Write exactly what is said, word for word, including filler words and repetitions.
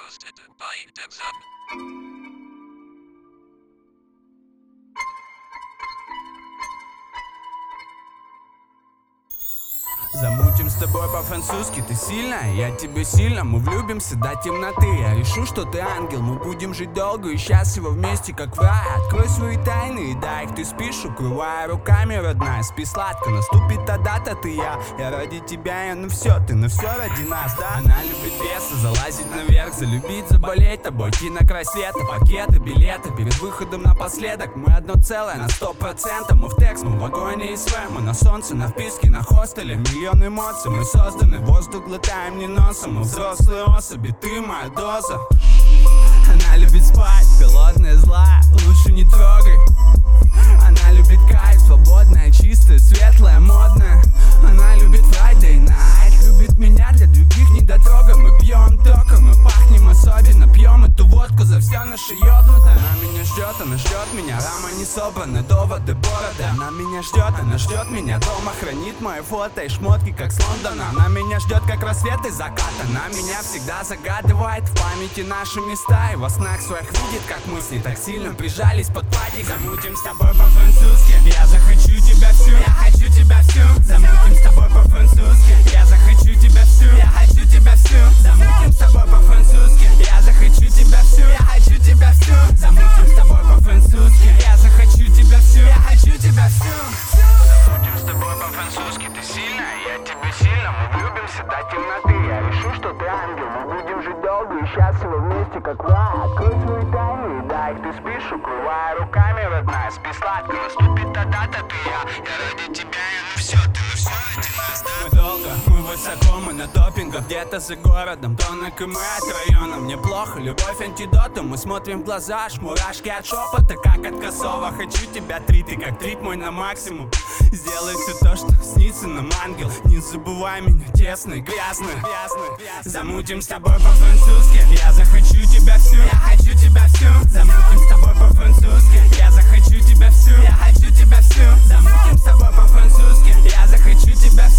Hosted by Debzab. Замутим с тобой по-французски, ты сильная, я тебе сильно. Мы влюбимся до темноты, я решу, что ты ангел. Мы будем жить долго и счастливо вместе, как в рае. Открой свои тайны и дай их, ты спишь, укрывая руками, родная. Спи сладко, наступит та дата, ты я. Я ради тебя, я на все, ты на все ради нас, да? Она любит веса, залазить наверх, залюбить, заболеть тобой. Кинокассеты, пакеты, билеты, перед выходом напоследок. Мы одно целое на сто процентов. Мы в текст, мы в вагоне СВ, мы на солнце, на вписке, на хостеле. Миллион эмоций, мы созданы, воздух глотаем не носом. Мы взрослые особи, ты моя доза. Она любит спать, голодная, злая, лучше не трогай. Она любит кайф, свободная, чистая, светлая, модная. Она любит Friday night, любит меня, для других недотрога. Мы пьем только, мы пахнем особенно, пьем эту водку за все наше ёбнутое. Она меня ждет, она ждет меня, рама не собрана, доводы, бороды. Она меня ждет, она ждет меня, дома хранит мои фото и шмотки, как с Лондона. Она меня ждет, как рассвет и закат. Она меня всегда загадывает в памяти наши места. И во снах своих видит, как мы с ней так сильно прижались под падик. Замутим с тобой по-французски, я захочу тебя всю, я хочу тебя всю. Замутим с тобой по-французски, я захочу тебя всю, я хочу тебя всю. Замутим с тобой по-французски, я захочу тебя всю, я хочу тебя всю. Замутим с тобой по-французски, я захочу тебя всю, я хочу тебя всю. Замутим с тобой по-французски, ты сильная, я тебе сильно. Мы влюбимся до темноты, я решу, что ты ангел. Мы будем жить долго и счастливо вместе, как в рае. Открой свои тайны и дай их, ты спишь, укрывая руками, родная. Спи сладко, наступит та дата, ты я. Я ради тебя, я на все, ты на все ради нас, да? Мы долго, мы высоко, мы на топингах, где-то за городом, тонок и мы от района. Мне плохо, любовь антидотом, мы смотрим в глаза, аж мурашки от шепота, как от косого. Хочу тебя три, ты как трип мой на максимум. Сделай все то, что снится нам, ангел. Не забывай меня, тесный, грязный, грязный. Замутим с тобой по-французски, я захочу тебя всю, я хочу тебя всю. Замутим с тобой по-французски, я захочу тебя всю, я хочу тебя всю. Замутим с тобой по-французски, я захочу тебя всю.